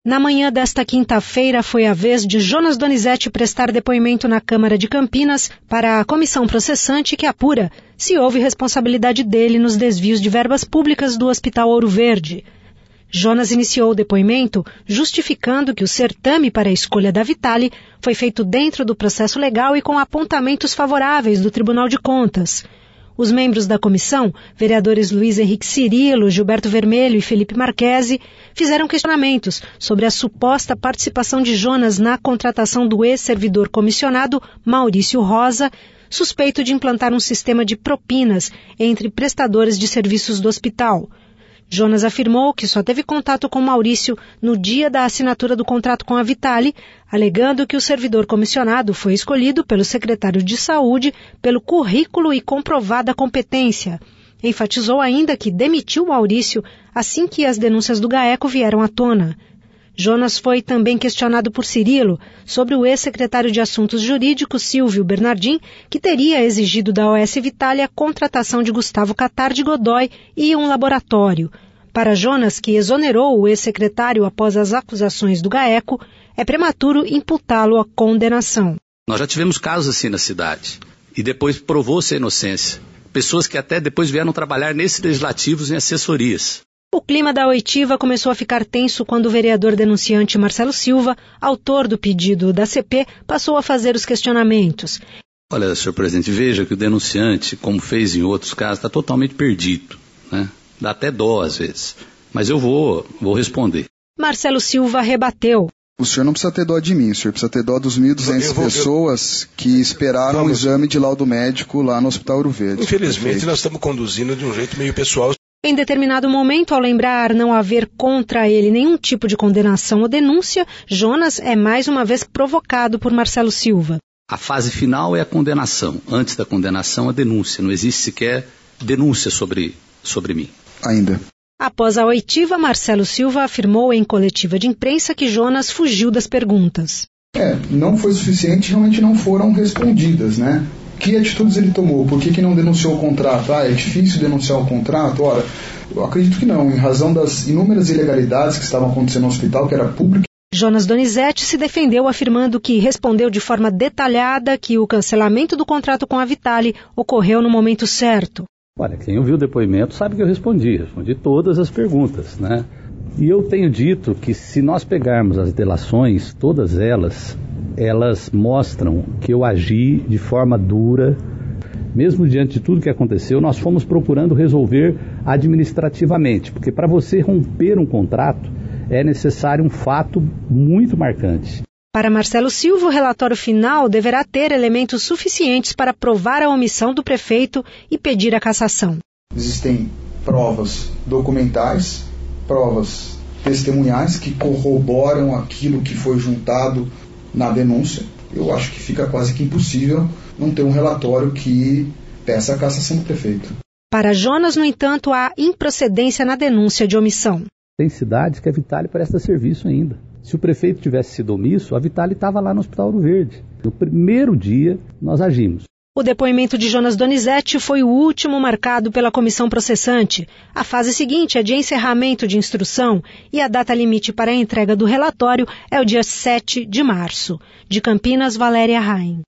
Na manhã desta quinta-feira foi a vez de Jonas Donizete prestar depoimento na Câmara de Campinas para a comissão processante que apura se houve responsabilidade dele nos desvios de verbas públicas do Hospital Ouro Verde. Jonas iniciou o depoimento justificando que o certame para a escolha da Vitale foi feito dentro do processo legal e com apontamentos favoráveis do Tribunal de Contas. Os membros da comissão, vereadores Luiz Henrique Cirilo, Gilberto Vermelho e Felipe Marchesi, fizeram questionamentos sobre a suposta participação de Jonas na contratação do ex-servidor comissionado Maurício Rosa, suspeito de implantar um sistema de propinas entre prestadores de serviços do hospital. Jonas afirmou que só teve contato com Maurício no dia da assinatura do contrato com a Vitale, alegando que o servidor comissionado foi escolhido pelo secretário de Saúde pelo currículo e comprovada competência. Enfatizou ainda que demitiu Maurício assim que as denúncias do GAECO vieram à tona. Jonas foi também questionado por Cirilo sobre o ex-secretário de Assuntos Jurídicos, Silvio Bernardim, que teria exigido da OS Vitale a contratação de Gustavo Catar de Godoy e um laboratório. Para Jonas, que exonerou o ex-secretário após as acusações do GAECO, é prematuro imputá-lo à condenação. Nós já tivemos casos assim na cidade e depois provou-se a inocência. Pessoas que até depois vieram trabalhar nesses legislativos em assessorias. O clima da oitiva começou a ficar tenso quando o vereador denunciante Marcelo Silva, autor do pedido da CP, passou a fazer os questionamentos. Olha, senhor presidente, veja que o denunciante, como fez em outros casos, está totalmente perdido, né? Dá até dó às vezes. Mas eu vou responder. Marcelo Silva rebateu. O senhor não precisa ter dó de mim, o senhor precisa ter dó dos 1.200 pessoas que esperaram o exame de laudo médico lá no Hospital Ouro Verde. Infelizmente, nós estamos conduzindo de um jeito meio pessoal. Em determinado momento, ao lembrar não haver contra ele nenhum tipo de condenação ou denúncia, Jonas é mais uma vez provocado por Marcelo Silva. A fase final é a condenação. Antes da condenação, a denúncia. Não existe sequer denúncia sobre mim. Ainda. Após a oitiva, Marcelo Silva afirmou em coletiva de imprensa que Jonas fugiu das perguntas. Não foi suficiente, realmente não foram respondidas, né? Que atitudes ele tomou? Por que não denunciou o contrato? É difícil denunciar o contrato? Ora, eu acredito que não, em razão das inúmeras ilegalidades que estavam acontecendo no hospital, que era público. Jonas Donizete se defendeu afirmando que respondeu de forma detalhada que o cancelamento do contrato com a Vitale ocorreu no momento certo. Olha, quem ouviu o depoimento sabe que eu respondi todas as perguntas, né? E eu tenho dito que se nós pegarmos as delações, todas elas mostram que eu agi de forma dura, mesmo diante de tudo que aconteceu, nós fomos procurando resolver administrativamente, porque para você romper um contrato é necessário um fato muito marcante. Para Marcelo Silva, o relatório final deverá ter elementos suficientes para provar a omissão do prefeito e pedir a cassação. Existem provas documentais, provas testemunhais que corroboram aquilo que foi juntado na denúncia. Eu acho que fica quase que impossível não ter um relatório que peça a cassação do prefeito. Para Jonas, no entanto, há improcedência na denúncia de omissão. Tem cidades que a Vitale presta serviço ainda. Se o prefeito tivesse sido omisso, a Vitale estava lá no Hospital Ouro Verde. No primeiro dia, nós agimos. O depoimento de Jonas Donizete foi o último marcado pela comissão processante. A fase seguinte é de encerramento de instrução e a data limite para a entrega do relatório é o dia 7 de março. De Campinas, Valéria Raim.